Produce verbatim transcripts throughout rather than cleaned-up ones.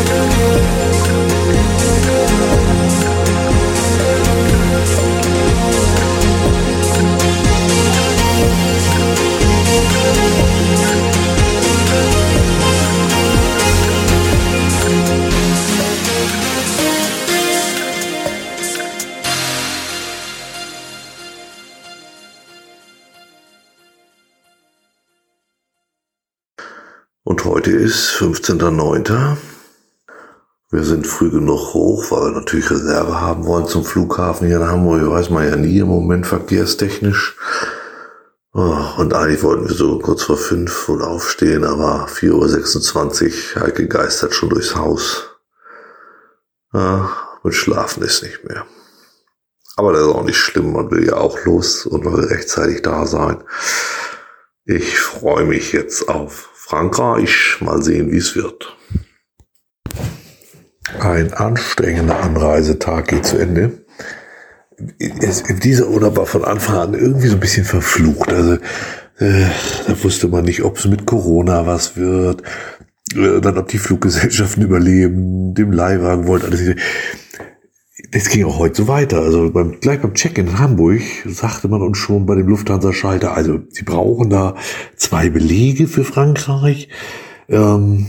Und heute ist fünfzehnter neunter Wir sind früh genug hoch, weil wir natürlich Reserve haben wollen zum Flughafen hier in Hamburg. Weiß man ja nie im Moment verkehrstechnisch. Und eigentlich wollten wir so kurz vor fünf wohl aufstehen, aber vier Uhr sechsundzwanzig, Heike geistert schon durchs Haus. Ja, und schlafen ist nicht mehr. Aber das ist auch nicht schlimm, man will ja auch los und will rechtzeitig da sein. Ich freue mich jetzt auf Frankreich, mal sehen, wie es wird. Ein anstrengender Anreisetag geht zu Ende. Es, dieser Urlaub war von Anfang an irgendwie so ein bisschen verflucht. Also äh, da wusste man nicht, ob es mit Corona was wird, äh, dann ob die Fluggesellschaften überleben, dem Leihwagen wollte alles. Das ging auch heute so weiter. Also beim, gleich beim Check-in in Hamburg sagte man uns schon bei dem Lufthansa-Schalter, also sie brauchen da zwei Belege für Frankreich. Ähm,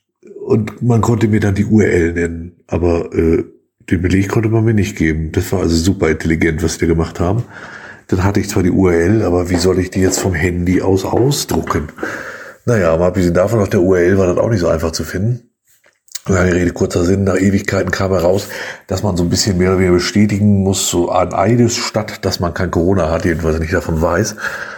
und man konnte mir dann die U R L nennen, aber äh, den Beleg konnte man mir nicht geben. Das war also super intelligent, was die gemacht haben. Dann hatte ich zwar die U R L, aber wie soll ich die jetzt vom Handy aus ausdrucken? Naja, aber abgesehen davon, auf der U R L war das auch nicht so einfach zu finden. Lange Rede, kurzer Sinn, nach Ewigkeiten kam heraus, dass man so ein bisschen mehr oder weniger bestätigen muss, so an Eides statt, dass man kein Corona hat, jedenfalls nicht davon weiß.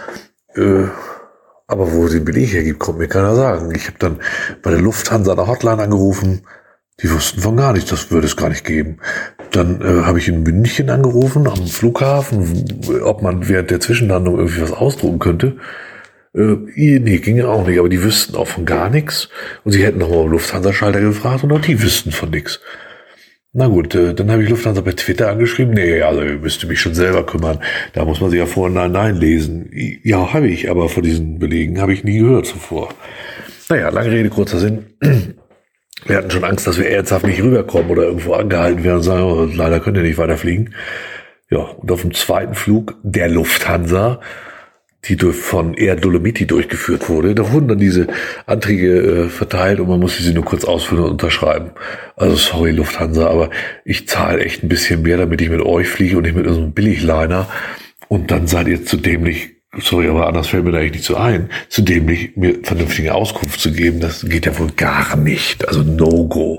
Äh, aber wo es den Beleg hergibt, kommt mir keiner sagen. Ich habe dann bei der Lufthansa eine Hotline angerufen, die wussten von gar nichts, das würde es gar nicht geben. Dann äh, habe ich in München angerufen, am Flughafen, ob man während der Zwischenlandung irgendwie was ausdrucken könnte. Äh, nee, ging ja auch nicht, aber die wüssten auch von gar nichts. Und sie hätten nochmal Lufthansa-Schalter gefragt und auch die wüssten von nichts. Na gut, äh, dann habe ich Lufthansa per Twitter angeschrieben. Nee, also ihr müsst mich schon selber kümmern. Da muss man sich ja vorher nein, nein lesen. Ja, habe ich, aber von diesen Belegen habe ich nie gehört zuvor. Naja, lange Rede, kurzer Sinn. Wir hatten schon Angst, dass wir ernsthaft nicht rüberkommen oder irgendwo angehalten werden und sagen, oh, leider könnt ihr nicht weiterfliegen. Ja, und auf dem zweiten Flug der Lufthansa, die durch, von Air Dolomiti durchgeführt wurde, da wurden dann diese Anträge äh, verteilt und man musste sie nur kurz ausfüllen und unterschreiben. Also sorry Lufthansa, aber ich zahle echt ein bisschen mehr, damit ich mit euch fliege und nicht mit unserem Billigliner. Und dann seid ihr zu dämlich, sorry, aber anders fällt mir da eigentlich nicht so ein, zu dämlich, mir vernünftige Auskunft zu geben. Das geht ja wohl gar nicht. Also No-Go.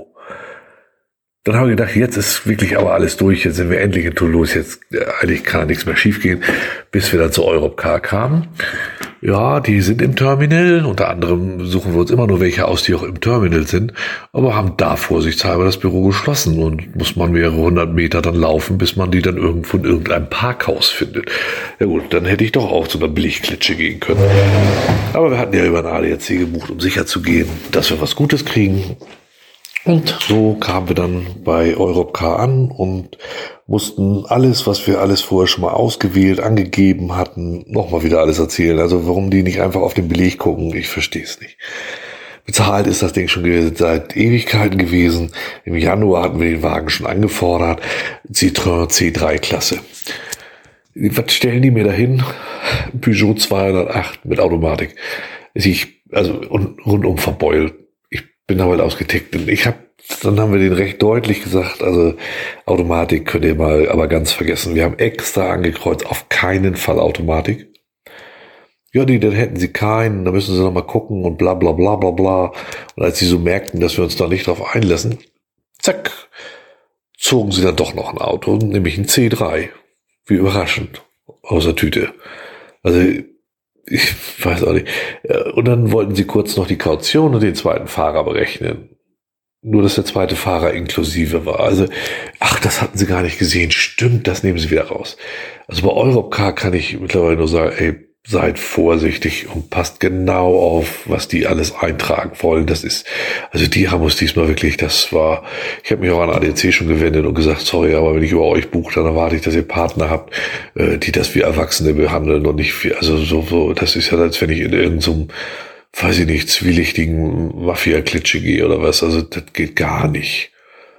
Dann habe ich gedacht, jetzt ist wirklich aber alles durch, jetzt sind wir endlich in Toulouse, jetzt äh, eigentlich kann nichts mehr schiefgehen, bis wir dann zu Europcar kamen. Ja, die sind im Terminal, unter anderem suchen wir uns immer nur welche aus, die auch im Terminal sind, aber haben da vorsichtshalber das Büro geschlossen und muss man mehrere hundert Meter dann laufen, bis man die dann irgendwo in irgendeinem Parkhaus findet. Ja gut, dann hätte ich doch auch zu einer Billigklitsche gehen können. Aber wir hatten ja über ein A D A C gebucht, um sicher zu gehen, dass wir was Gutes kriegen. Und so kamen wir dann bei Europcar an und mussten alles, was wir alles vorher schon mal ausgewählt, angegeben hatten, nochmal wieder alles erzählen. Also warum die nicht einfach auf den Beleg gucken, ich verstehe es nicht. Bezahlt ist das Ding schon gewesen, seit Ewigkeiten gewesen. Im Januar hatten wir den Wagen schon angefordert. Citroën C drei Klasse. Was stellen die mir dahin? Peugeot zweihundertacht mit Automatik. Ich, also rundum verbeult. Bin damit ausgetickt. Und ich habe, dann haben wir den recht deutlich gesagt, also Automatik könnt ihr mal aber ganz vergessen. Wir haben extra angekreuzt, auf keinen Fall Automatik. Ja, nee, dann hätten sie keinen, da müssen sie noch mal gucken und bla bla bla bla bla. Und als sie so merkten, dass wir uns da nicht drauf einlassen, zack, zogen sie dann doch noch ein Auto, nämlich ein C drei. Wie überraschend. Aus der Tüte. Also ich weiß auch nicht. Und dann wollten sie kurz noch die Kaution und den zweiten Fahrer berechnen. Nur, dass der zweite Fahrer inklusive war. Also, ach, das hatten sie gar nicht gesehen. Stimmt, das nehmen sie wieder raus. Also bei Europcar kann ich mittlerweile nur sagen, ey, seid vorsichtig und passt genau auf, was die alles eintragen wollen. Das ist, also die haben uns diesmal wirklich, das war, ich habe mich auch an A D A C schon gewendet und gesagt, sorry, aber wenn ich über euch buche, dann erwarte ich, dass ihr Partner habt, äh, die das wie Erwachsene behandeln und nicht wie, also so, so, das ist ja, als wenn ich in irgendeinem weiß ich nicht, zwielichtigen Mafia-Klitsche gehe oder was. Also das geht gar nicht.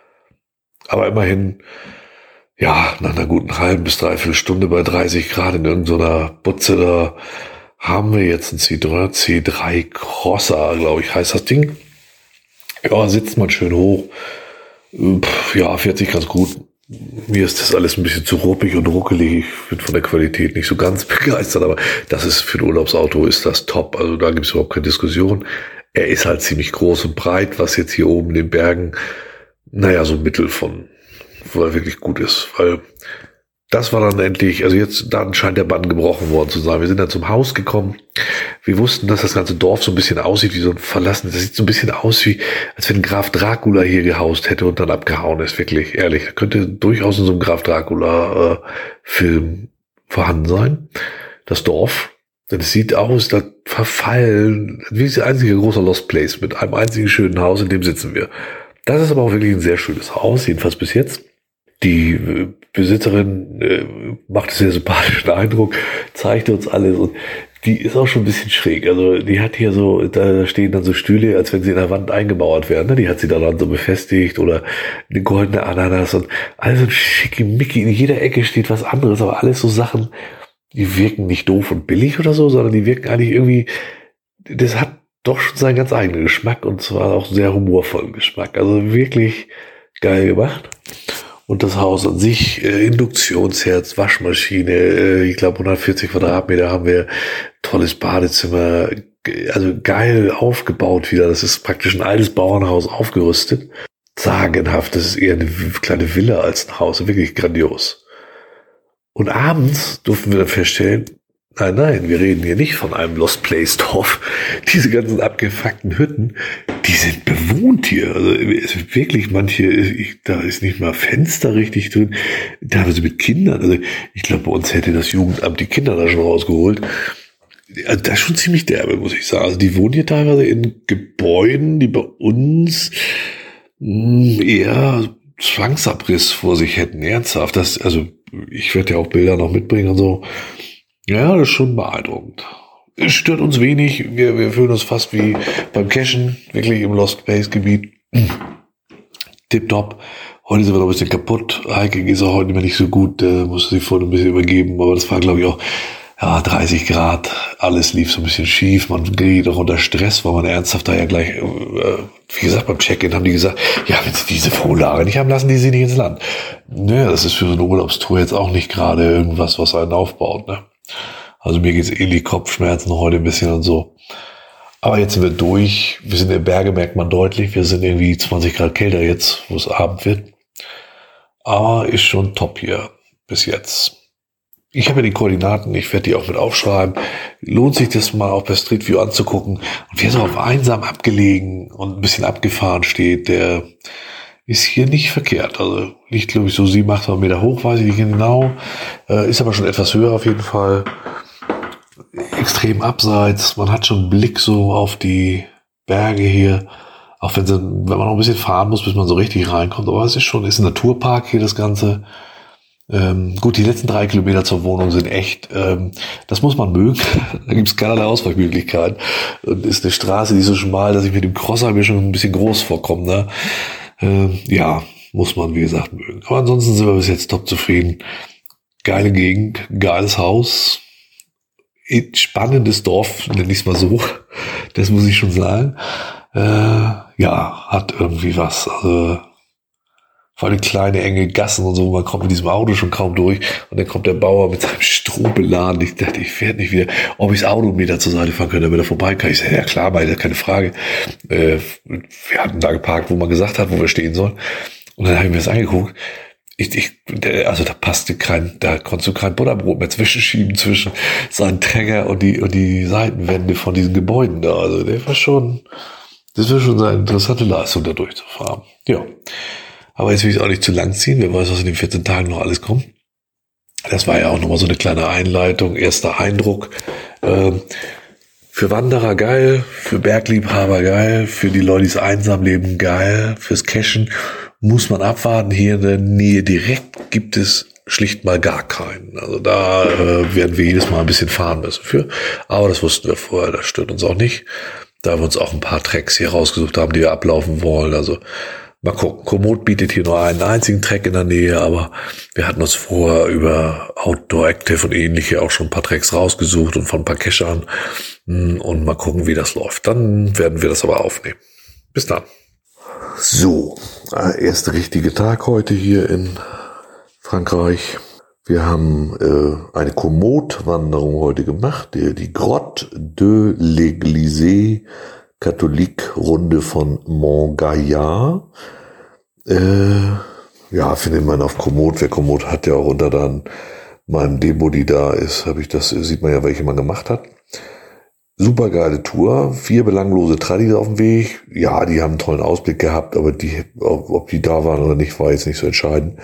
Aber immerhin, ja, nach einer guten halben bis dreiviertel Stunde bei dreißig Grad in irgendeiner Butze, da haben wir jetzt ein Citroën C drei Crosser, glaube ich, heißt das Ding. Ja, sitzt man schön hoch. Pff, ja, fährt sich ganz gut. Mir ist das alles ein bisschen zu ruppig und ruckelig. Ich bin von der Qualität nicht so ganz begeistert, aber das ist für ein Urlaubsauto ist das top. Also da gibt es überhaupt keine Diskussion. Er ist halt ziemlich groß und breit, was jetzt hier oben in den Bergen, naja, so Mittel von, wo er wirklich gut ist. Weil das war dann endlich, also jetzt, dann scheint der Bann gebrochen worden zu sein. Wir sind dann zum Haus gekommen. Wir wussten, dass das ganze Dorf so ein bisschen aussieht wie so ein verlassenes. Das sieht so ein bisschen aus wie, als wenn Graf Dracula hier gehaust hätte und dann abgehauen ist. Wirklich, ehrlich. Da könnte durchaus in so einem Graf Dracula-Film äh, vorhanden sein. Das Dorf. Denn es sieht aus, da verfallen, wie das einzige große Lost Place mit einem einzigen schönen Haus, in dem sitzen wir. Das ist aber auch wirklich ein sehr schönes Haus, jedenfalls bis jetzt. Die äh, Besitzerin äh, macht einen sehr sympathischen Eindruck, zeigt uns alles und die ist auch schon ein bisschen schräg. Also die hat hier so, da stehen dann so Stühle, als wenn sie in der Wand eingemauert wären. Ne? Die hat sie da dann so befestigt oder eine goldene Ananas und alles so schickimicki. In jeder Ecke steht was anderes, aber alles so Sachen, die wirken nicht doof und billig oder so, sondern die wirken eigentlich irgendwie, das hat doch schon seinen ganz eigenen Geschmack und zwar auch sehr humorvollen Geschmack. Also wirklich geil gemacht. Und das Haus an sich, äh, Induktionsherz, Waschmaschine, äh, ich glaube hundertvierzig Quadratmeter haben wir, tolles Badezimmer, also geil aufgebaut wieder. Das ist praktisch ein altes Bauernhaus aufgerüstet. Sagenhaft, das ist eher eine kleine Villa als ein Haus, wirklich grandios. Und abends durften wir dann feststellen, nein, nein, wir reden hier nicht von einem Lost Place Dorf. Diese ganzen abgefuckten Hütten, die sind bewohnt hier. Also es ist wirklich manche, ich, da ist nicht mal Fenster richtig drin. Teilweise mit Kindern. Also ich glaube, bei uns hätte das Jugendamt die Kinder da schon rausgeholt. Also das ist schon ziemlich derbe, muss ich sagen. Also die wohnen hier teilweise in Gebäuden, die bei uns mh, eher Zwangsabriss vor sich hätten. Ernsthaft. Das, also ich werde ja auch Bilder noch mitbringen und so. Ja, das ist schon beeindruckend. Es stört uns wenig. Wir, wir fühlen uns fast wie beim Cashen, wirklich im Lost Place Gebiet. Tipptopp. Heute sind wir noch ein bisschen kaputt. Heike ist auch heute nicht mehr nicht so gut. Äh, musste sie vorhin ein bisschen übergeben. Aber das war, glaube ich, auch ja, dreißig Grad. Alles lief so ein bisschen schief. Man geriet auch unter Stress, weil man ernsthaft da ja gleich, äh, wie gesagt, beim Check-in haben die gesagt, ja, wenn sie diese Vorlage nicht haben, lassen die sie nicht ins Land. Naja, das ist für so eine Urlaubstour jetzt auch nicht gerade irgendwas, was einen aufbaut, ne? Also mir geht's ähnlich, Kopfschmerzen heute ein bisschen und so. Aber jetzt sind wir durch. Wir sind in den Bergen, merkt man deutlich. Wir sind irgendwie zwanzig Grad kälter jetzt, wo es Abend wird. Aber ist schon top hier bis jetzt. Ich habe ja die Koordinaten, ich werde die auch mit aufschreiben. Lohnt sich das mal auch per Street View anzugucken. Und wer so auf einsam abgelegen und ein bisschen abgefahren steht, der ist hier nicht verkehrt. Also liegt, glaube ich, so sieben, acht Meter hoch, weiß ich nicht genau. Äh, ist aber schon etwas höher auf jeden Fall. Extrem abseits. Man hat schon einen Blick so auf die Berge hier. Auch wenn, sie, wenn man noch ein bisschen fahren muss, bis man so richtig reinkommt. Aber es ist schon, ist ein Naturpark hier das Ganze. Ähm, gut, die letzten drei Kilometer zur Wohnung sind echt, ähm, das muss man mögen. Da gibt es keinerlei Ausweichmöglichkeiten. Und ist eine Straße, die ist so schmal, dass ich mit dem Crosser mir schon ein bisschen groß vorkomme, ne? Ähm, ja, muss man, wie gesagt, mögen. Aber ansonsten sind wir bis jetzt top zufrieden. Geile Gegend, geiles Haus, spannendes Dorf, nenne ich es mal so. Das muss ich schon sagen. Äh, ja, hat irgendwie was. Also, vor allem kleine, enge Gassen und so, man kommt mit diesem Auto schon kaum durch und dann kommt der Bauer mit seinem Strohbeladen. Ich dachte, ich werde nicht wieder, ob ich das Auto mir da zur Seite fahren könnte, damit er vorbei kann. Ich sage, ja klar, beide, keine Frage. Äh, wir hatten da geparkt, wo man gesagt hat, wo wir stehen sollen. Und dann habe ich mir das angeguckt. Ich, ich, der, also da passte kein, da konntest du kein Butterbrot mehr zwischenschieben zwischen seinen Träger und die, und die Seitenwände von diesen Gebäuden da. Also der war schon, das war schon eine interessante Leistung, da durchzufahren. Ja. Aber jetzt will ich es auch nicht zu lang ziehen. Wer weiß, was in den vierzehn Tagen noch alles kommt. Das war ja auch nochmal so eine kleine Einleitung, erster Eindruck. Ähm, für Wanderer geil, für Bergliebhaber geil, für die Leute, die es einsam leben geil, fürs Cashen muss man abwarten. Hier in der Nähe direkt gibt es schlicht mal gar keinen. Also da äh, werden wir jedes Mal ein bisschen fahren müssen für. Aber das wussten wir vorher, das stört uns auch nicht. Da wir uns auch ein paar Tracks hier rausgesucht haben, die wir ablaufen wollen. Also mal gucken. Komoot bietet hier nur einen einzigen Track in der Nähe, aber wir hatten uns vorher über Outdoor Active und ähnliche auch schon ein paar Tracks rausgesucht und von ein paar Cachern. Und mal gucken, wie das läuft. Dann werden wir das aber aufnehmen. Bis dann. So, erster richtige Tag heute hier in Frankreich. Wir haben äh, eine Komoot-Wanderung heute gemacht, die, die Grotte de l'Église Catholique Runde von Montgaillard. Äh, ja, findet man auf Komoot. Wer Komoot hat, ja auch unter dann meinem Demo, die da ist, habe ich das, sieht man ja, welche man gemacht hat. Super geile Tour, vier belanglose Tradis auf dem Weg. Ja, die haben einen tollen Ausblick gehabt, aber die, ob die da waren oder nicht, war jetzt nicht so entscheidend.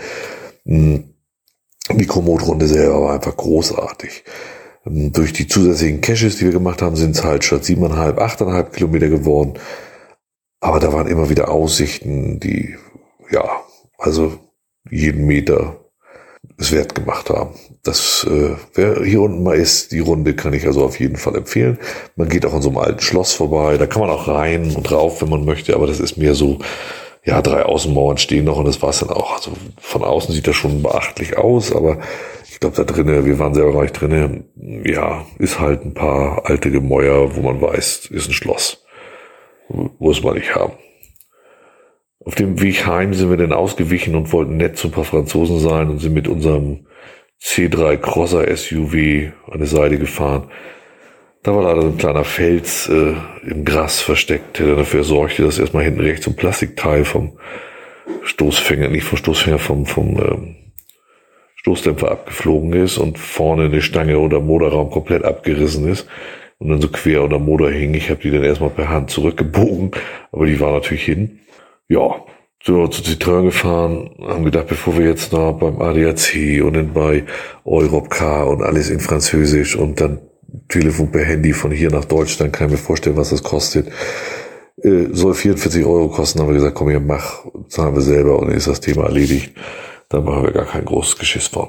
Die Komoot-Runde selber war einfach großartig. Durch die zusätzlichen Caches, die wir gemacht haben, sind es halt statt siebeneinhalb, achteinhalb Kilometer geworden. Aber da waren immer wieder Aussichten, die, ja, also jeden Meter es wert gemacht haben. Das, äh, wer hier unten mal ist, die Runde kann ich also auf jeden Fall empfehlen. Man geht auch an so einem alten Schloss vorbei, da kann man auch rein und rauf, wenn man möchte, aber das ist mehr so, ja, drei Außenmauern stehen noch und das war's dann auch. Also von außen sieht das schon beachtlich aus, aber ich glaube da drinnen, wir waren selber gar nicht drinnen, ja, ist halt ein paar alte Gemäuer, wo man weiß, ist ein Schloss. Muss man nicht haben. Auf dem Weg heim sind wir dann ausgewichen und wollten nett zu ein paar Franzosen sein und sind mit unserem C drei Crosser S U V an der Seite gefahren. Da war leider so ein kleiner Fels äh, im Gras versteckt, der dafür sorgte, dass erstmal hinten rechts so ein Plastikteil vom Stoßfänger, nicht vom Stoßfänger, vom, vom ähm, Stoßdämpfer abgeflogen ist und vorne eine Stange unter dem Motorraum komplett abgerissen ist und dann so quer unter dem Motor hing. Ich habe die dann erstmal per Hand zurückgebogen, aber die war natürlich hin. Ja, sind wir zu Citroën gefahren, haben gedacht, bevor wir jetzt noch beim A D A C und dann bei Europcar und alles in Französisch und dann Telefon per Handy von hier nach Deutschland, kann ich mir vorstellen, was das kostet. Äh, soll vierundvierzig Euro kosten, haben wir gesagt, komm hier, mach, zahlen wir selber und dann ist das Thema erledigt. Dann machen wir gar kein großes Geschiss von.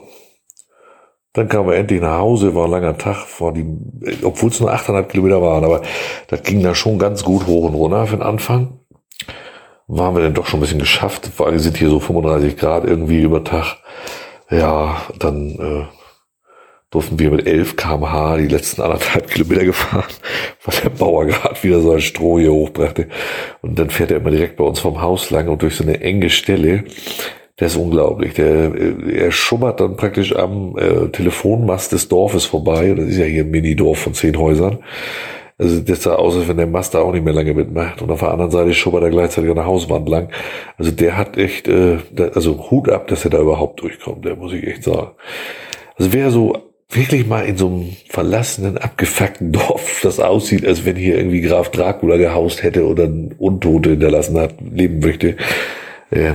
Dann kamen wir endlich nach Hause, war ein langer Tag, war die, obwohl es nur achteinhalb Kilometer waren, aber das ging da schon ganz gut hoch und runter für den Anfang. Waren wir dann doch schon ein bisschen geschafft, vor allem sind hier so fünfunddreißig Grad irgendwie über Tag. Ja, dann äh, durften wir mit elf Kilometer pro Stunde die letzten anderthalb Kilometer gefahren, weil der Bauer gerade wieder so ein Stroh hier hochbrachte. Und dann fährt er immer direkt bei uns vom Haus lang und durch so eine enge Stelle. Der ist unglaublich. Der, er schummert dann praktisch am äh, Telefonmast des Dorfes vorbei. Und das ist ja hier ein Mini-Dorf von zehn Häusern. Also das sah aus, als wenn der Mast da auch nicht mehr lange mitmacht. Und auf der anderen Seite schubbert er gleichzeitig an der Hauswand lang. Also der hat echt, äh, also Hut ab, dass er da überhaupt durchkommt. Der muss ich echt sagen. Also wer so wirklich mal in so einem verlassenen, abgefuckten Dorf, das aussieht, als wenn hier irgendwie Graf Dracula gehaust hätte oder einen Untote hinterlassen hat, leben möchte, äh,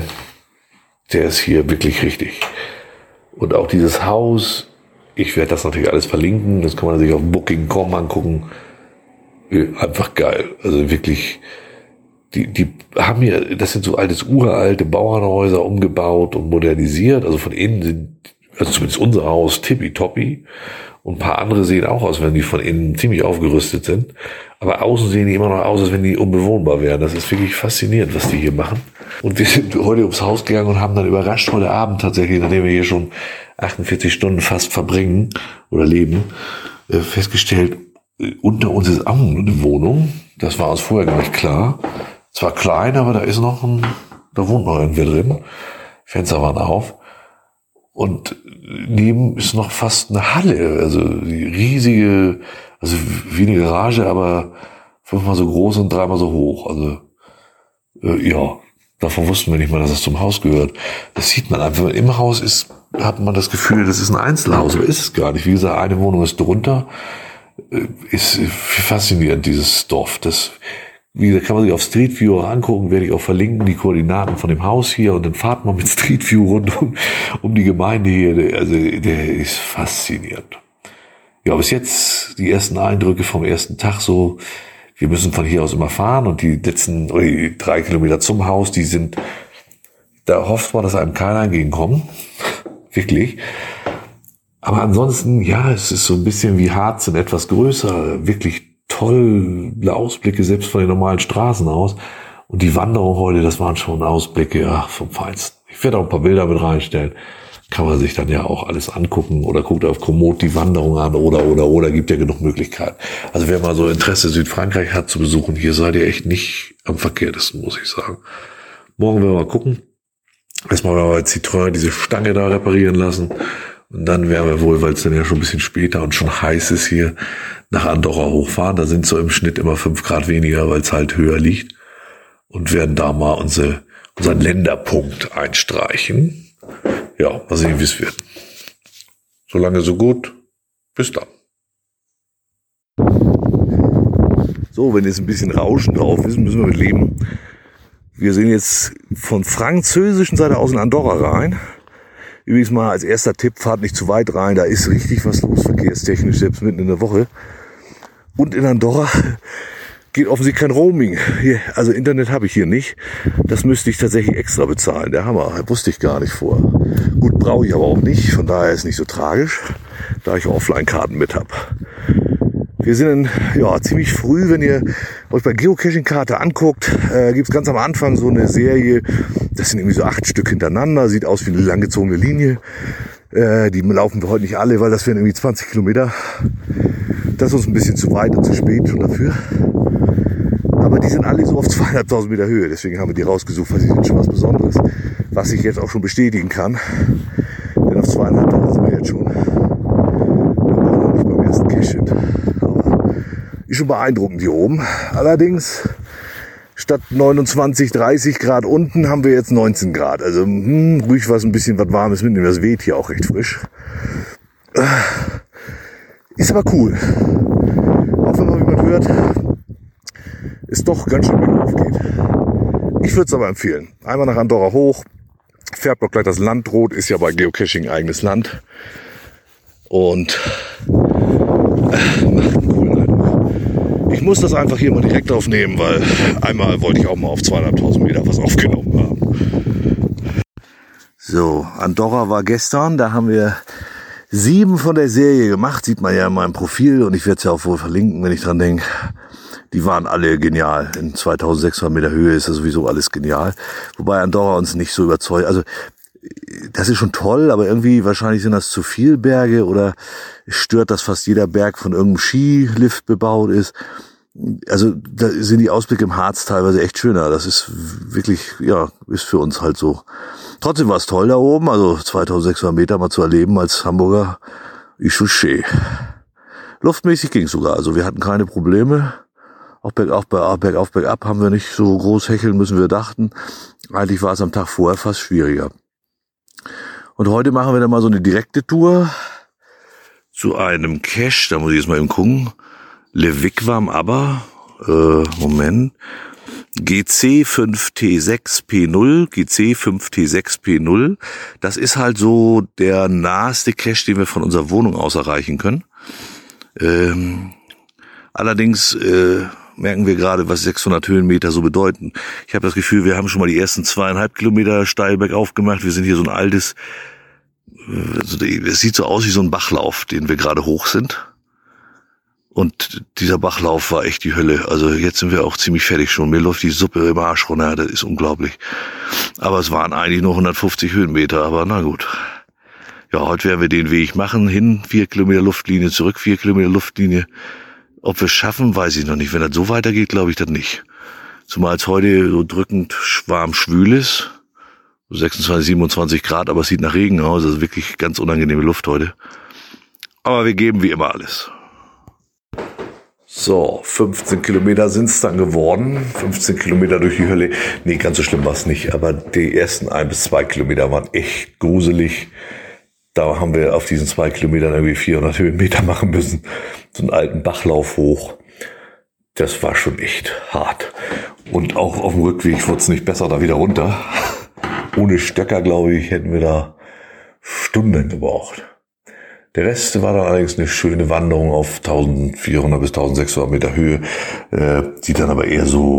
der ist hier wirklich richtig. Und auch dieses Haus, ich werde das natürlich alles verlinken, das kann man sich auf Booking Punkt com angucken. Einfach geil. Also wirklich, die, die haben hier, das sind so altes, uralte Bauernhäuser umgebaut und modernisiert. Also von innen sind, also zumindest unser Haus, tippitoppi. Und ein paar andere sehen auch aus, wenn die von innen ziemlich aufgerüstet sind. Aber außen sehen die immer noch aus, als wenn die unbewohnbar wären. Das ist wirklich faszinierend, was die hier machen. Und wir sind heute ums Haus gegangen und haben dann überrascht heute Abend tatsächlich, nachdem wir hier schon achtundvierzig Stunden fast verbringen oder leben, festgestellt, unter uns ist auch eine Wohnung. Das war uns vorher gar nicht klar. Zwar klein, aber da ist noch ein, da wohnt noch irgendwer drin. Fenster waren auf. Und neben ist noch fast eine Halle. Also die riesige, also wie eine Garage, aber fünfmal so groß und dreimal so hoch. Also, äh, ja, davon wussten wir nicht mal, dass das zum Haus gehört. Das sieht man einfach. Wenn man im Haus ist, hat man das Gefühl, das ist ein Einzelhaus. Aber ist es gar nicht. Wie gesagt, eine Wohnung ist drunter. Ist faszinierend, dieses Dorf. Das, wie gesagt, kann man sich auf Street View angucken, werde ich auch verlinken, die Koordinaten von dem Haus hier und dann fahrt man mit Street View rund um, um die Gemeinde hier. Also, der ist faszinierend. Ja, bis jetzt die ersten Eindrücke vom ersten Tag so. Wir müssen von hier aus immer fahren und die letzten oder die drei Kilometer zum Haus, die sind, da hofft man, dass einem keiner entgegenkommt. wirklich. Aber ansonsten, ja, es ist so ein bisschen wie Harz in etwas größer, wirklich tolle Ausblicke, selbst von den normalen Straßen aus. Und die Wanderung heute, das waren schon Ausblicke, ja, vom Feinsten. Ich werde auch ein paar Bilder mit reinstellen. Kann man sich dann ja auch alles angucken oder guckt auf Komoot die Wanderung an oder, oder, oder, gibt ja genug Möglichkeiten. Also wer mal so Interesse Südfrankreich hat zu besuchen, hier seid ihr echt nicht am verkehrtesten, muss ich sagen. Morgen werden wir mal gucken. Erstmal werden wir bei Citroën diese Stange da reparieren lassen. Und dann werden wir wohl, weil es dann ja schon ein bisschen später und schon heiß ist hier, nach Andorra hochfahren. Da sind so im Schnitt immer fünf Grad weniger, weil es halt höher liegt. Und werden da mal unsere, unseren Länderpunkt einstreichen. Ja, mal sehen, wie es wird. Solange so gut. Bis dann. So, wenn jetzt ein bisschen Rauschen drauf ist, müssen wir mit leben. Wir sehen jetzt von französischen Seite aus in Andorra rein. Übrigens mal als erster Tipp, fahrt nicht zu weit rein. Da ist richtig was los, verkehrstechnisch, selbst mitten in der Woche. Und in Andorra geht offensichtlich kein Roaming. Hier, also Internet habe ich hier nicht. Das müsste ich tatsächlich extra bezahlen. Der Hammer, wusste ich gar nicht vor. Gut, brauche ich aber auch nicht. Von daher ist es nicht so tragisch, da ich Offline-Karten mit habe. Wir sind ja ziemlich früh, wenn ihr euch bei Geocaching-Karte anguckt, äh, gibt es ganz am Anfang so eine Serie, das sind irgendwie so acht Stück hintereinander, sieht aus wie eine langgezogene Linie. Äh, die laufen wir heute nicht alle, weil das wären irgendwie zwanzig Kilometer. Das ist uns ein bisschen zu weit und zu spät schon dafür. Aber die sind alle so auf zweitausendfünfhundert Meter Höhe, deswegen haben wir die rausgesucht, weil sie sind schon was Besonderes. Was ich jetzt auch schon bestätigen kann, denn auf zweitausendfünfhundert sind wir jetzt schon. Wir waren noch nicht beim ersten Cache sind. Aber ist schon beeindruckend hier oben. Allerdings, statt neunundzwanzig, dreißig Grad unten haben wir jetzt neunzehn Grad. Also hm, ruhig was ein bisschen was Warmes mitnehmen, das weht hier auch recht frisch. Ist aber cool. Auch wenn man, wie man hört, es doch ganz schön bergauf geht. Ich würde es aber empfehlen. Einmal nach Andorra hoch, färbt auch gleich das Land rot, ist ja bei Geocaching eigenes Land. Und äh, macht einen coolen Eindruck. Ich muss das einfach hier mal direkt aufnehmen, weil einmal wollte ich auch mal auf zweitausendfünfhundert Meter was aufgenommen haben. So, Andorra war gestern, da haben wir sieben von der Serie gemacht, sieht man ja in meinem Profil und ich werde es ja auch wohl verlinken, wenn ich dran denke. Die waren alle genial. In zweitausendsechshundert Meter Höhe ist das sowieso alles genial. Wobei Andorra uns nicht so überzeugt. Also das ist schon toll, aber irgendwie wahrscheinlich sind das zu viel Berge oder stört, dass fast jeder Berg von irgendeinem Skilift bebaut ist. Also da sind die Ausblicke im Harz teilweise echt schöner. Das ist wirklich, ja, ist für uns halt so. Trotzdem war es toll da oben, also zweitausendsechshundert Meter mal zu erleben als Hamburger, ist schon schön. Luftmäßig ging es sogar, also wir hatten keine Probleme. Auch bergauf, bergauf, bergauf, bergab haben wir nicht so groß hecheln müssen, wir dachten. Eigentlich war es am Tag vorher fast schwieriger. Und heute machen wir dann mal so eine direkte Tour zu einem Cache, da muss ich jetzt mal eben gucken. Le Wigwam aber, äh, Moment, G C fünf T sechs P null, G C fünf T sechs P null, das ist halt so der naheste Cache, den wir von unserer Wohnung aus erreichen können. Ähm, allerdings äh, merken wir gerade, was sechshundert Höhenmeter so bedeuten. Ich habe das Gefühl, wir haben schon mal die ersten zweieinhalb Kilometer steil bergauf gemacht. Wir sind hier so ein altes, also es sieht so aus wie so ein Bachlauf, den wir gerade hoch sind. Und dieser Bachlauf war echt die Hölle. Also jetzt sind wir auch ziemlich fertig schon. Mir läuft die Suppe im Arsch runter, das ist unglaublich. Aber es waren eigentlich nur hundertfünfzig Höhenmeter, aber na gut. Ja, heute werden wir den Weg machen, hin vier Kilometer Luftlinie, zurück vier Kilometer Luftlinie. Ob wir es schaffen, weiß ich noch nicht. Wenn das so weitergeht, glaube ich das nicht. Zumal es heute so drückend warm schwül ist. sechsundzwanzig, siebenundzwanzig Grad, aber es sieht nach Regen aus. Also wirklich ganz unangenehme Luft heute. Aber wir geben wie immer alles. So, fünfzehn Kilometer sind es dann geworden. fünfzehn Kilometer durch die Hölle. Nee, ganz so schlimm war es nicht. Aber die ersten ein bis zwei Kilometer waren echt gruselig. Da haben wir auf diesen zwei Kilometern irgendwie vierhundert Höhenmeter machen müssen. So einen alten Bachlauf hoch. Das war schon echt hart. Und auch auf dem Rückweg wurde es nicht besser da wieder runter. Ohne Stöcker, glaube ich, hätten wir da Stunden gebraucht. Der Rest war dann allerdings eine schöne Wanderung auf eintausendvierhundert bis eintausendsechshundert Meter Höhe, äh, die dann aber eher so,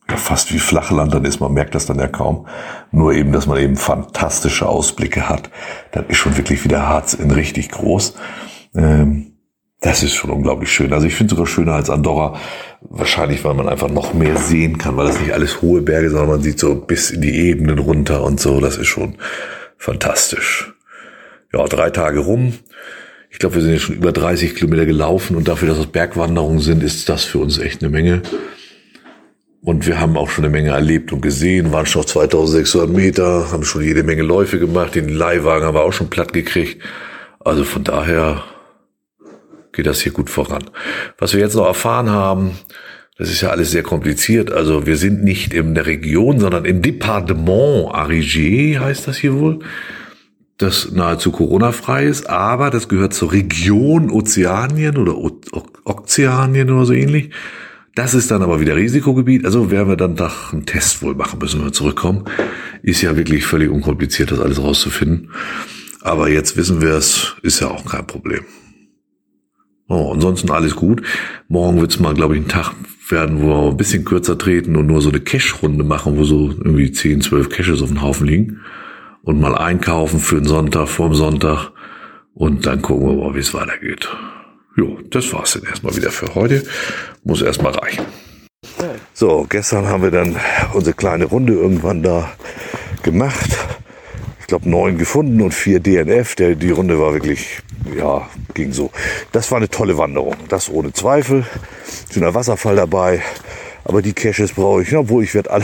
ja, fast wie Flachland dann ist. Man merkt das dann ja kaum. Nur eben, dass man eben fantastische Ausblicke hat. Das ist schon wirklich wie der Harz in richtig groß. Ähm, das ist schon unglaublich schön. Also ich finde sogar schöner als Andorra. Wahrscheinlich, weil man einfach noch mehr sehen kann, weil das nicht alles hohe Berge, sondern man sieht so bis in die Ebenen runter und so. Das ist schon fantastisch. Ja, drei Tage rum. Ich glaube, wir sind jetzt schon über dreißig Kilometer gelaufen und dafür, dass das Bergwanderungen sind, ist das für uns echt eine Menge. Und wir haben auch schon eine Menge erlebt und gesehen, waren schon auf zweitausendsechshundert Meter, haben schon jede Menge Läufe gemacht, den Leihwagen haben wir auch schon platt gekriegt. Also von daher geht das hier gut voran. Was wir jetzt noch erfahren haben, das ist ja alles sehr kompliziert. Also wir sind nicht in der Region, sondern im Departement Arigé, heißt das hier wohl, das nahezu Corona-frei ist, aber das gehört zur Region Ozeanien oder o- o- Ozeanien oder so ähnlich. Das ist dann aber wieder Risikogebiet, also werden wir dann doch einen Test wohl machen müssen, wenn wir zurückkommen. Ist ja wirklich völlig unkompliziert, das alles rauszufinden. Aber jetzt wissen wir es, ist ja auch kein Problem. Oh, ansonsten alles gut. Morgen wird es mal, glaube ich, ein Tag werden, wo wir ein bisschen kürzer treten und nur so eine Cache-Runde machen, wo so irgendwie zehn, zwölf Caches auf dem Haufen liegen. Und mal einkaufen für den Sonntag, vorm Sonntag. Und dann gucken wir mal, wie es weitergeht. Jo, das war's dann erstmal wieder für heute. Muss erstmal reichen. So, gestern haben wir dann unsere kleine Runde irgendwann da gemacht. Ich glaube, neun gefunden und vier D N F. Der, die Runde war wirklich, ja, ging so. Das war eine tolle Wanderung. Das ohne Zweifel. Schöner Wasserfall dabei. Aber die Caches brauche ich, obwohl ich werde alle...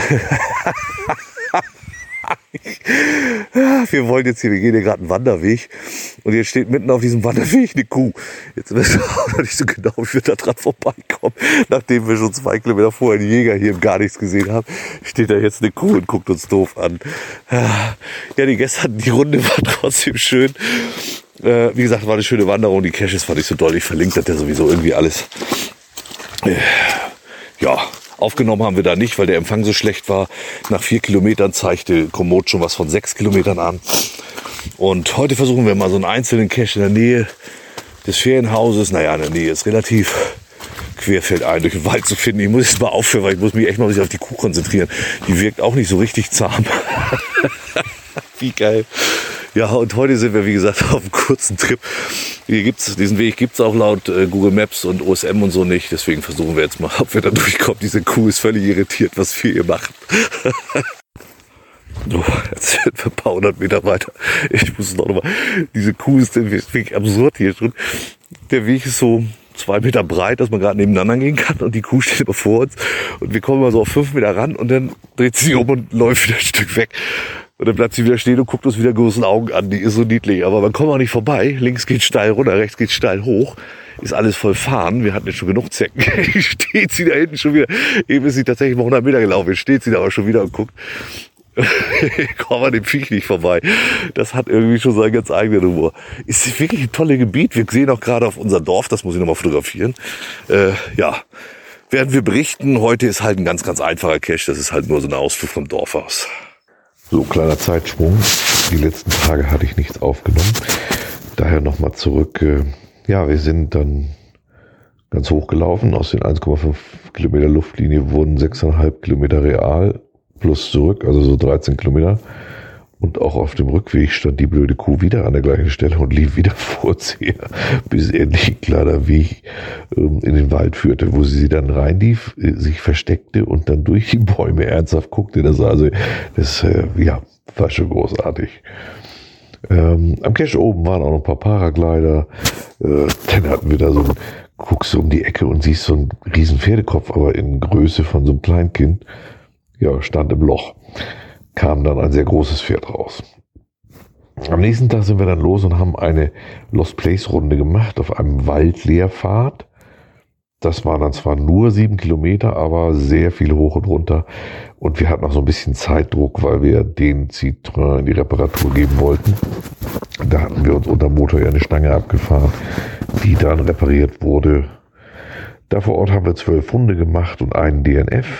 Wir wollen jetzt hier, wir gehen hier gerade einen Wanderweg und jetzt steht mitten auf diesem Wanderweg eine Kuh. Jetzt wissen wir auch noch nicht so genau, wie wir da dran vorbeikommen. Nachdem wir schon zwei Kilometer vorher einen Jäger hier gar nichts gesehen haben, steht da jetzt eine Kuh und guckt uns doof an. Ja, die gestern, die Runde war trotzdem schön. Äh, wie gesagt, war eine schöne Wanderung. Die Caches war nicht so deutlich verlinkt, hat ja sowieso irgendwie alles. Äh, ja. Aufgenommen haben wir da nicht, weil der Empfang so schlecht war. Nach vier Kilometern zeigte Komoot schon was von sechs Kilometern an. Und heute versuchen wir mal so einen einzelnen Cache in der Nähe des Ferienhauses. Naja, in der Nähe ist relativ querfeldein durch den Wald zu finden. Ich muss jetzt mal aufhören, weil ich muss mich echt mal ein bisschen auf die Kuh konzentrieren. Die wirkt auch nicht so richtig zahm. Wie geil. Ja, und heute sind wir, wie gesagt, auf einem kurzen Trip. Hier gibt's, diesen Weg gibt's auch laut äh, Google Maps und O S M und so nicht. Deswegen versuchen wir jetzt mal, ob wir da durchkommen. Diese Kuh ist völlig irritiert, was wir hier machen. So, jetzt sind wir ein paar hundert Meter weiter. Ich muss noch mal, diese Kuh ist wirklich absurd hier drin. Der Weg ist so zwei Meter breit, dass man gerade nebeneinander gehen kann und die Kuh steht immer vor uns. Und wir kommen mal so auf fünf Meter ran und dann dreht sie sich um und läuft wieder ein Stück weg. Und dann bleibt sie wieder stehen und guckt uns wieder großen Augen an. Die ist so niedlich. Aber man kommt auch nicht vorbei. Links geht steil runter, rechts geht steil hoch. Ist alles voll Fahren. Wir hatten jetzt schon genug Zecken. Steht sie da hinten schon wieder. Eben ist sie tatsächlich mal hundert Meter gelaufen. Jetzt steht sie da aber schon wieder und guckt. Kommen wir dem Viech nicht vorbei. Das hat irgendwie schon seinen ganz eigenen Humor. Ist wirklich ein tolles Gebiet. Wir sehen auch gerade auf unser Dorf. Das muss ich nochmal fotografieren. Äh, ja, werden wir berichten. Heute ist halt ein ganz, ganz einfacher Cache. Das ist halt nur so ein Ausflug vom Dorf aus. So, kleiner Zeitsprung. Die letzten Tage hatte ich nichts aufgenommen. Daher nochmal zurück. Ja, wir sind dann ganz hoch gelaufen. Aus den eins Komma fünf Kilometer Luftlinie wurden sechs Komma fünf Kilometer real plus zurück, also so dreizehn Kilometer. Und auch auf dem Rückweg stand die blöde Kuh wieder an der gleichen Stelle und lief wieder vor uns her, bis endlich ein kleiner Weg ähm, in den Wald führte, wo sie dann reinlief, äh, sich versteckte und dann durch die Bäume ernsthaft guckte. Das, also, das äh, ja, war schon großartig. Ähm, am Cache oben waren auch noch ein paar Paraglider. Äh, dann hatten wir da so ein, guckst du um die Ecke und siehst so einen riesen Pferdekopf, aber in Größe von so einem Kleinkind. Ja, stand im Loch. Kam dann ein sehr großes Pferd raus. Am nächsten Tag sind wir dann los und haben eine Lost Place Runde gemacht auf einem Waldlehrpfad. Das waren dann zwar nur sieben Kilometer, aber sehr viel hoch und runter. Und wir hatten auch so ein bisschen Zeitdruck, weil wir den Citroën in die Reparatur geben wollten. Da hatten wir uns unter Motor ja eine Stange abgefahren, die dann repariert wurde. Da vor Ort haben wir zwölf Runde gemacht und einen D N F.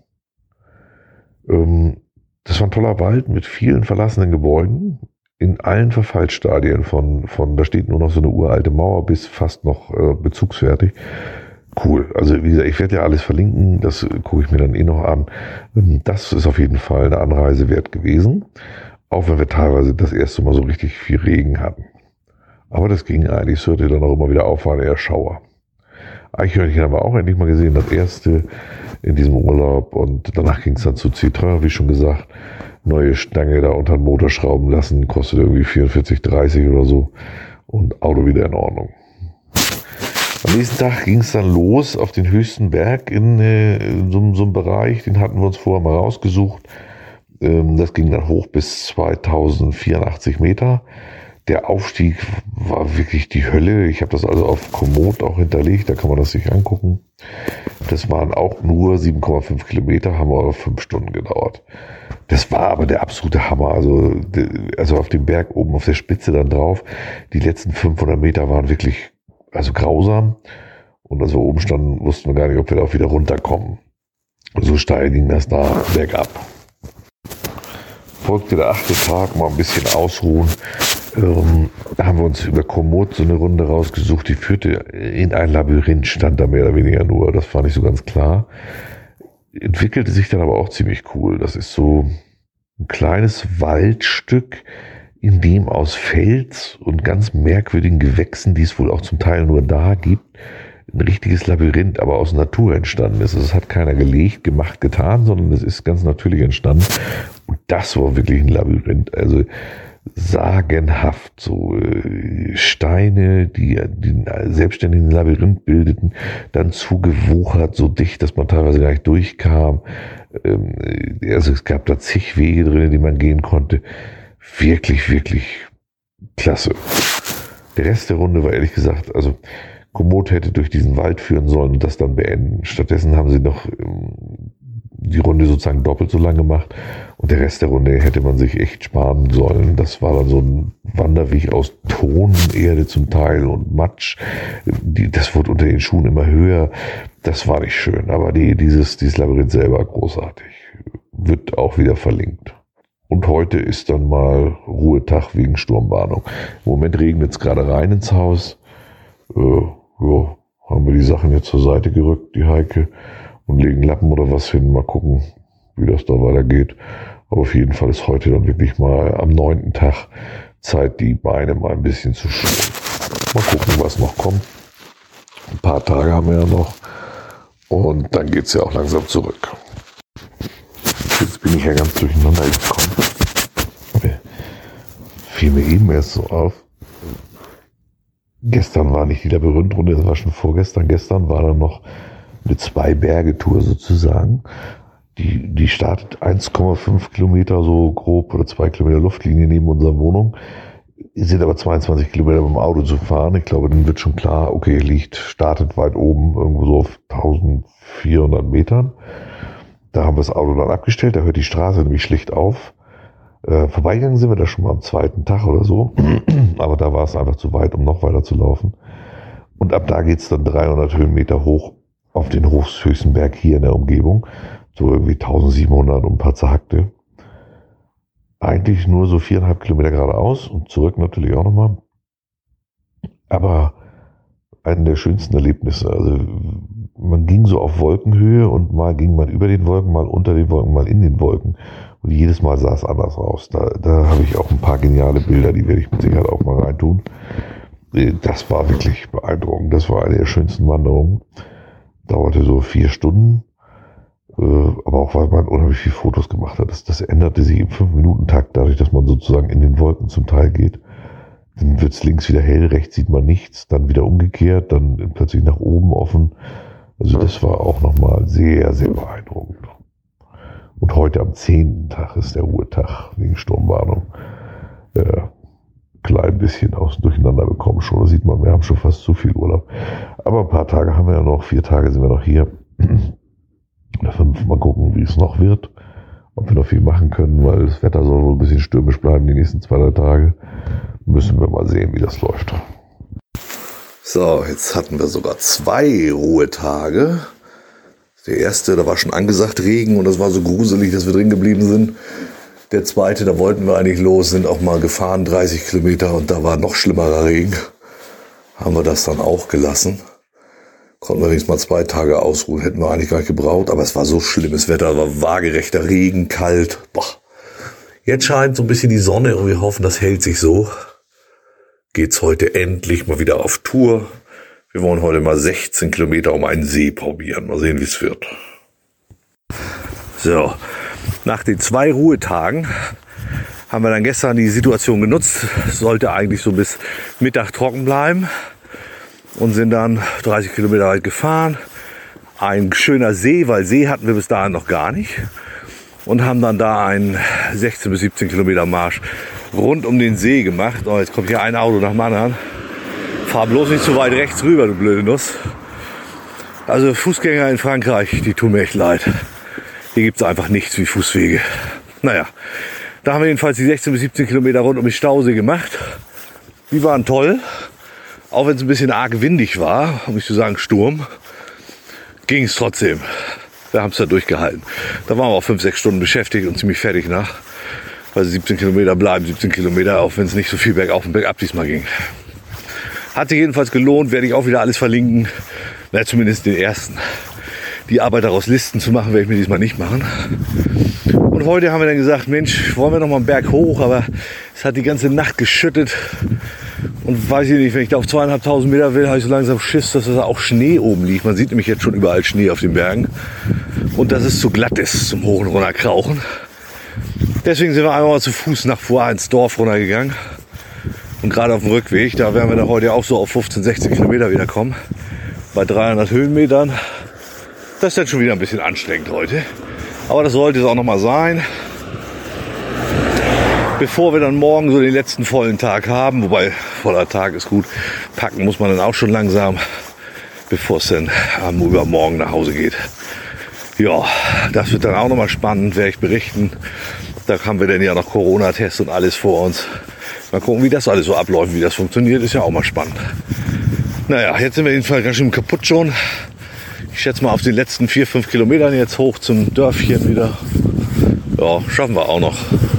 Ähm, Das war ein toller Wald mit vielen verlassenen Gebäuden in allen Verfallsstadien von, von da steht nur noch so eine uralte Mauer bis fast noch äh, bezugsfertig. cool. Also wie gesagt, ich werde ja alles verlinken, das gucke ich mir dann eh noch an. Das ist auf jeden Fall eine Anreise wert gewesen, auch wenn wir teilweise das erste Mal so richtig viel Regen hatten. Aber das ging eigentlich, es hörte dann auch immer wieder auf, waren eher Schauer. Eichhörnchen haben wir auch endlich mal gesehen, das erste in diesem Urlaub, und danach ging es dann zu Citroën, wie schon gesagt, neue Stange da unter den Motor schrauben lassen, kostet irgendwie vierundvierzig, dreißig oder so, und Auto wieder in Ordnung. Am nächsten Tag ging es dann los auf den höchsten Berg in, äh, in so, so einem Bereich, den hatten wir uns vorher mal rausgesucht. Ähm, das ging dann hoch bis zweitausendvierundachtzig Meter. Der Aufstieg war wirklich die Hölle. Ich habe das also auf Komoot auch hinterlegt, da kann man das sich angucken. Das waren auch nur sieben Komma fünf Kilometer, haben aber fünf Stunden gedauert. Das war aber der absolute Hammer. Also, also auf dem Berg oben auf der Spitze dann drauf, die letzten fünfhundert Meter waren wirklich also grausam. Und als wir oben standen, wussten wir gar nicht, ob wir da auch wieder runterkommen. So steil ging das da bergab. Folgte der achte Tag, mal ein bisschen ausruhen. Ähm, da haben wir uns über Komoot so eine Runde rausgesucht, die führte in ein Labyrinth, stand da mehr oder weniger nur, das war nicht so ganz klar. Entwickelte sich dann aber auch ziemlich cool. Das ist so ein kleines Waldstück, in dem aus Fels und ganz merkwürdigen Gewächsen, die es wohl auch zum Teil nur da gibt, ein richtiges Labyrinth, aber aus Natur entstanden ist. Es hat keiner gelegt, gemacht, getan, sondern es ist ganz natürlich entstanden. Und das war wirklich ein Labyrinth. Also sagenhaft, so äh, Steine, die den selbstständigen Labyrinth bildeten, dann zugewuchert, so dicht, dass man teilweise gar nicht durchkam. Ähm, also es gab da zig Wege drin, die man gehen konnte. Wirklich, wirklich klasse. Der Rest der Runde war ehrlich gesagt, also Komoot hätte durch diesen Wald führen sollen und das dann beenden. Stattdessen haben sie noch ähm, die Runde sozusagen doppelt so lang gemacht und der Rest der Runde hätte man sich echt sparen sollen. Das war dann so ein Wanderweg aus Tonerde zum Teil und Matsch. Die, das wurde unter den Schuhen immer höher. Das war nicht schön, aber die, dieses, dieses Labyrinth selber großartig. Wird auch wieder verlinkt. Und heute ist dann mal Ruhetag wegen Sturmwarnung. Im Moment regnet es gerade rein ins Haus. Äh, ja, haben wir die Sachen jetzt zur Seite gerückt, die Heike, und legen Lappen oder was hin. Mal gucken, wie das da weitergeht. Aber auf jeden Fall ist heute dann wirklich mal am neunten Tag Zeit, die Beine mal ein bisschen zu schonen. Mal gucken, was noch kommt. Ein paar Tage haben wir ja noch. Und dann geht's ja auch langsam zurück. Jetzt bin ich ja ganz durcheinander gekommen. Fiel mir eben erst so auf. Gestern war nicht die Labyrinthrunde, das war schon vorgestern. Gestern war dann noch eine Zwei-Berge-Tour sozusagen. Die, die startet eins Komma fünf Kilometer so grob oder zwei Kilometer Luftlinie neben unserer Wohnung. Es sind aber zweiundzwanzig Kilometer mit dem Auto zu fahren. Ich glaube, dann wird schon klar, okay, liegt, startet weit oben, irgendwo so auf eintausendvierhundert Metern. Da haben wir das Auto dann abgestellt, da hört die Straße nämlich schlicht auf. Äh, vorbeigegangen sind wir da schon mal am zweiten Tag oder so, aber da war es einfach zu weit, um noch weiter zu laufen. Und ab da geht's dann dreihundert Höhenmeter hoch auf den höchsten Berg hier in der Umgebung, so irgendwie eintausendsiebenhundert und ein paar zerhackte. Eigentlich nur so viereinhalb Kilometer geradeaus und zurück natürlich auch nochmal. Aber einen der schönsten Erlebnisse. Also man ging so auf Wolkenhöhe und mal ging man über den Wolken, mal unter den Wolken, mal in den Wolken. Und jedes Mal sah es anders aus. Da, da habe ich auch ein paar geniale Bilder, die werde ich mit Sicherheit auch mal reintun. Das war wirklich beeindruckend. Das war eine der schönsten Wanderungen. Dauerte so vier Stunden. Aber auch, weil man unheimlich viele Fotos gemacht hat. Das, das änderte sich im fünf Minuten Takt, dadurch, dass man sozusagen in den Wolken zum Teil geht. Dann wird es links wieder hell, rechts sieht man nichts, dann wieder umgekehrt, dann plötzlich nach oben offen. Also das war auch nochmal sehr, sehr beeindruckend. Und heute am zehnten Tag ist der Ruhetag wegen Sturmwarnung. Äh, klein bisschen aus durcheinander bekommen schon. Da sieht man, wir haben schon fast zu viel Urlaub. Aber ein paar Tage haben wir ja noch, vier Tage sind wir noch hier. Oder fünf, mal gucken, wie es noch wird. Ob wir noch viel machen können, weil das Wetter soll wohl ein bisschen stürmisch bleiben die nächsten zwei, drei Tage. Müssen wir mal sehen, wie das läuft. So, jetzt hatten wir sogar zwei Ruhetage. Der erste, da war schon angesagt Regen und das war so gruselig, dass wir drin geblieben sind. Der zweite, da wollten wir eigentlich los, sind auch mal gefahren, dreißig Kilometer und da war noch schlimmerer Regen. Haben wir das dann auch gelassen. Konnten wir wenigstens mal zwei Tage ausruhen. Hätten wir eigentlich gar nicht gebraucht, aber es war so schlimmes Wetter, war waagerechter Regen, kalt. Boah. Jetzt scheint so ein bisschen die Sonne und wir hoffen, das hält sich so. Geht's heute endlich mal wieder auf Tour. Wir wollen heute mal sechzehn Kilometer um einen See probieren. Mal sehen, wie es wird. So, nach den zwei Ruhetagen haben wir dann gestern die Situation genutzt. Sollte eigentlich so bis Mittag trocken bleiben. Und sind dann dreißig Kilometer weit gefahren. Ein schöner See, weil See hatten wir bis dahin noch gar nicht. Und haben dann da einen sechzehn bis siebzehn Kilometer Marsch rund um den See gemacht. Oh, jetzt kommt hier ein Auto nach dem anderen. Fahr bloß nicht zu weit rechts rüber, du blöde Nuss. Also Fußgänger in Frankreich, die tun mir echt leid. Hier gibt es einfach nichts wie Fußwege. Naja, da haben wir jedenfalls die sechzehn bis siebzehn Kilometer rund um den Stausee gemacht. Die waren toll. Auch wenn es ein bisschen arg windig war, um nicht zu sagen Sturm, ging es trotzdem. Wir haben es da durchgehalten. Da waren wir auch fünf, sechs Stunden beschäftigt und ziemlich fertig nach. Weil siebzehn Kilometer bleiben, siebzehn Kilometer, auch wenn es nicht so viel bergauf und bergab diesmal ging. Hat sich jedenfalls gelohnt, werde ich auch wieder alles verlinken. Na, zumindest den ersten. Die Arbeit daraus Listen zu machen, werde ich mir diesmal nicht machen. Und heute haben wir dann gesagt, Mensch, wollen wir noch mal einen Berg hoch, aber es hat die ganze Nacht geschüttet. Und weiß ich nicht, wenn ich da auf zweieinhalbtausend Meter will, habe ich so langsam Schiss, dass da auch Schnee oben liegt. Man sieht nämlich jetzt schon überall Schnee auf den Bergen. Und dass es zu glatt ist zum Hoch- und runter krauchen. Deswegen sind wir einmal mal zu Fuß nach Foix ins Dorf runtergegangen. Und gerade auf dem Rückweg, da werden wir dann heute auch so auf fünfzehn, sechzehn Kilometer wieder kommen. Bei dreihundert Höhenmetern. Das ist dann schon wieder ein bisschen anstrengend heute. Aber das sollte es auch noch mal sein. Bevor wir dann morgen so den letzten vollen Tag haben, wobei voller Tag ist gut, packen muss man dann auch schon langsam, bevor es dann am Übermorgen nach Hause geht. Ja, das wird dann auch nochmal spannend, werde ich berichten. Da haben wir dann ja noch Corona-Tests und alles vor uns. Mal gucken, wie das alles so abläuft, wie das funktioniert, ist ja auch mal spannend. Naja, jetzt sind wir jedenfalls ganz schön kaputt schon. Ich schätze mal auf den letzten vier, fünf Kilometern jetzt hoch zum Dörfchen wieder. Ja, schaffen wir auch noch.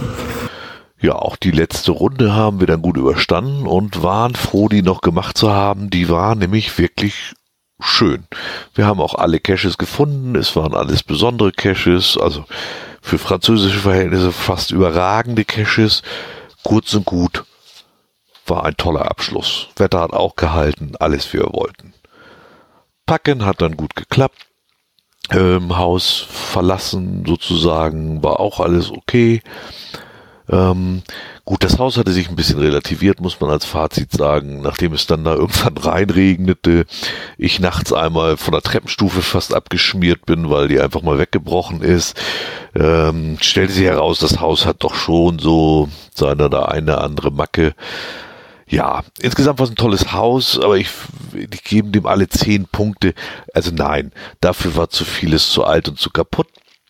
Ja, auch die letzte Runde haben wir dann gut überstanden und waren froh, die noch gemacht zu haben. Die war nämlich wirklich schön. Wir haben auch alle Caches gefunden. Es waren alles besondere Caches, also für französische Verhältnisse fast überragende Caches. Kurz und gut, war ein toller Abschluss. Wetter hat auch gehalten, alles wie wir wollten. Packen hat dann gut geklappt. Ähm, Haus verlassen sozusagen, war auch alles okay. Ähm, gut, das Haus hatte sich ein bisschen relativiert, muss man als Fazit sagen, nachdem es dann da irgendwann reinregnete, ich nachts einmal von der Treppenstufe fast abgeschmiert bin, weil die einfach mal weggebrochen ist, ähm, stellte sich heraus, das Haus hat doch schon so seine da eine andere Macke. Ja, insgesamt war es ein tolles Haus, aber ich, ich gebe dem alle zehn Punkte, also nein, dafür war zu vieles zu alt und zu kaputt.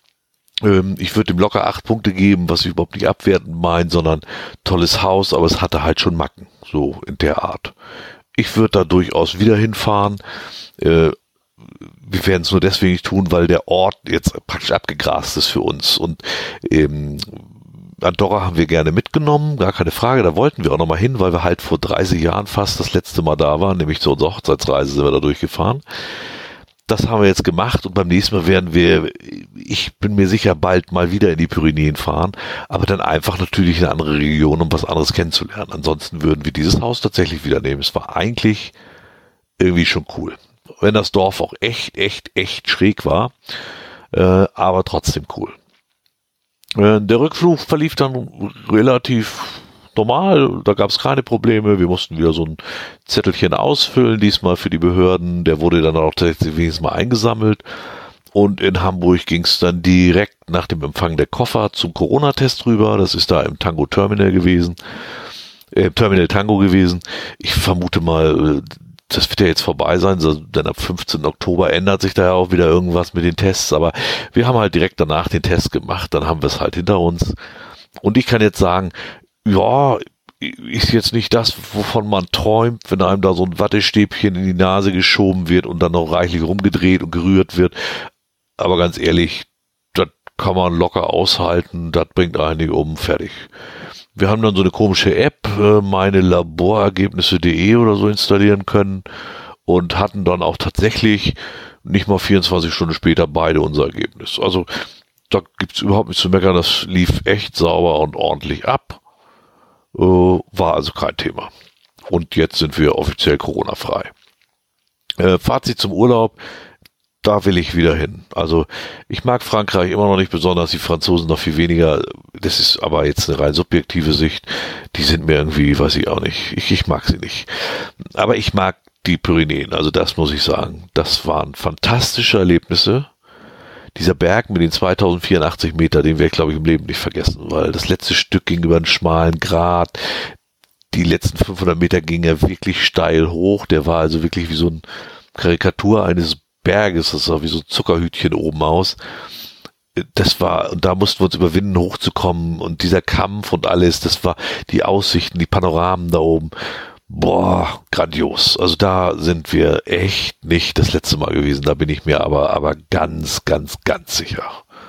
Ich würde ihm locker acht Punkte geben, was ich überhaupt nicht abwertend meine, sondern tolles Haus, aber es hatte halt schon Macken, so in der Art. Ich würde da durchaus wieder hinfahren. Äh, wir werden es nur deswegen nicht tun, weil der Ort jetzt praktisch abgegrast ist für uns. Und ähm, Andorra haben wir gerne mitgenommen, gar keine Frage, da wollten wir auch nochmal hin, weil wir halt vor dreißig Jahren fast das letzte Mal da waren, nämlich zu unserer Hochzeitsreise sind wir da durchgefahren. Das haben wir jetzt gemacht und beim nächsten Mal werden wir, ich bin mir sicher, bald mal wieder in die Pyrenäen fahren, aber dann einfach natürlich in eine andere Region, um was anderes kennenzulernen. Ansonsten würden wir dieses Haus tatsächlich wieder nehmen. Es war eigentlich irgendwie schon cool. Wenn das Dorf auch echt, echt, echt schräg war, äh, aber trotzdem cool. Äh, der Rückflug verlief dann relativ normal, da gab es keine Probleme, wir mussten wieder so ein Zettelchen ausfüllen, diesmal für die Behörden, der wurde dann auch tatsächlich wenigstens mal eingesammelt und in Hamburg ging es dann direkt nach dem Empfang der Koffer zum Corona-Test rüber, das ist da im Tango Terminal gewesen, äh, Terminal Tango gewesen, ich vermute mal, das wird ja jetzt vorbei sein, so, denn ab fünfzehnten Oktober ändert sich da ja auch wieder irgendwas mit den Tests, aber wir haben halt direkt danach den Test gemacht, dann haben wir es halt hinter uns und ich kann jetzt sagen, ja, ist jetzt nicht das, wovon man träumt, wenn einem da so ein Wattestäbchen in die Nase geschoben wird und dann noch reichlich rumgedreht und gerührt wird. Aber ganz ehrlich, das kann man locker aushalten, das bringt einige um, fertig. Wir haben dann so eine komische App, meine Laborergebnisse punkt de oder so installieren können und hatten dann auch tatsächlich nicht mal vierundzwanzig Stunden später beide unser Ergebnis. Also da gibt's überhaupt nichts zu meckern, das lief echt sauber und ordentlich ab, äh, war also kein Thema. Und jetzt sind wir offiziell Corona-frei. Äh, Fazit zum Urlaub, da will ich wieder hin. Also ich mag Frankreich immer noch nicht besonders, die Franzosen noch viel weniger. Das ist aber jetzt eine rein subjektive Sicht. Die sind mir irgendwie, weiß ich auch nicht, ich, ich mag sie nicht. Aber ich mag die Pyrenäen, also das muss ich sagen. Das waren fantastische Erlebnisse. Dieser Berg mit den zweitausendvierundachtzig Meter, den werde ich, glaube ich, im Leben nicht vergessen, weil das letzte Stück ging über einen schmalen Grat. Die letzten fünfhundert Meter ging er wirklich steil hoch. Der war also wirklich wie so eine Karikatur eines Berges. Das sah wie so ein Zuckerhütchen oben aus. Das war, und da mussten wir uns überwinden, hochzukommen. Und dieser Kampf und alles, das war die Aussichten, die Panoramen da oben. Boah, grandios. Also da sind wir echt nicht das letzte Mal gewesen. Da bin ich mir aber, aber ganz, ganz, ganz sicher.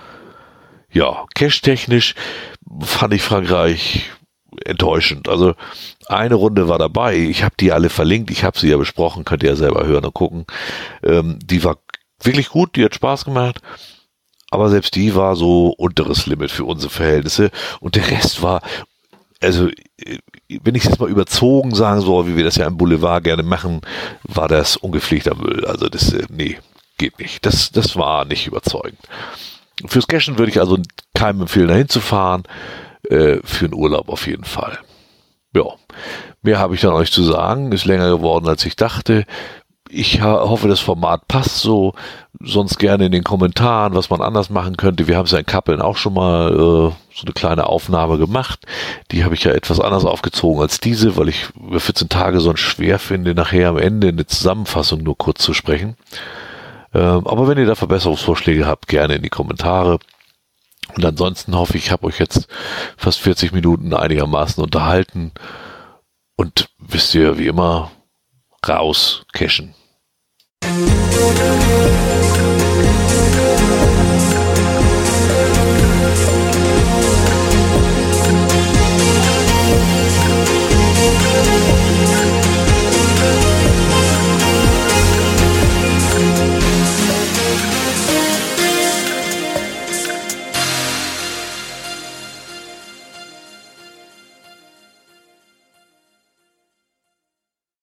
Ja, cash-technisch fand ich Frankreich enttäuschend. Also eine Runde war dabei. Ich habe die alle verlinkt. Ich habe sie ja besprochen. Könnt ihr ja selber hören und gucken. Ähm, die war wirklich gut. Die hat Spaß gemacht. Aber selbst die war so unteres Limit für unsere Verhältnisse. Und der Rest war, also wenn ich es jetzt mal überzogen sagen soll, wie wir das ja im Boulevard gerne machen, war das ungepflegter Müll. Also das, nee, geht nicht. Das, das war nicht überzeugend. Fürs Cashen würde ich also keinem empfehlen, dahin zu fahren. Äh, für einen Urlaub auf jeden Fall. Ja, mehr habe ich dann euch zu sagen. Ist länger geworden, als ich dachte. Ich hoffe, das Format passt so. Sonst gerne in den Kommentaren, was man anders machen könnte. Wir haben es ja in Kappeln auch schon mal äh, so eine kleine Aufnahme gemacht. Die habe ich ja etwas anders aufgezogen als diese, weil ich über vierzehn Tage sonst schwer finde, nachher am Ende eine Zusammenfassung nur kurz zu sprechen. Ähm, aber wenn ihr da Verbesserungsvorschläge habt, gerne in die Kommentare. Und ansonsten hoffe ich, ich habe euch jetzt fast vierzig Minuten einigermaßen unterhalten. Und wisst ihr, wie immer, raus cashen. Thank you.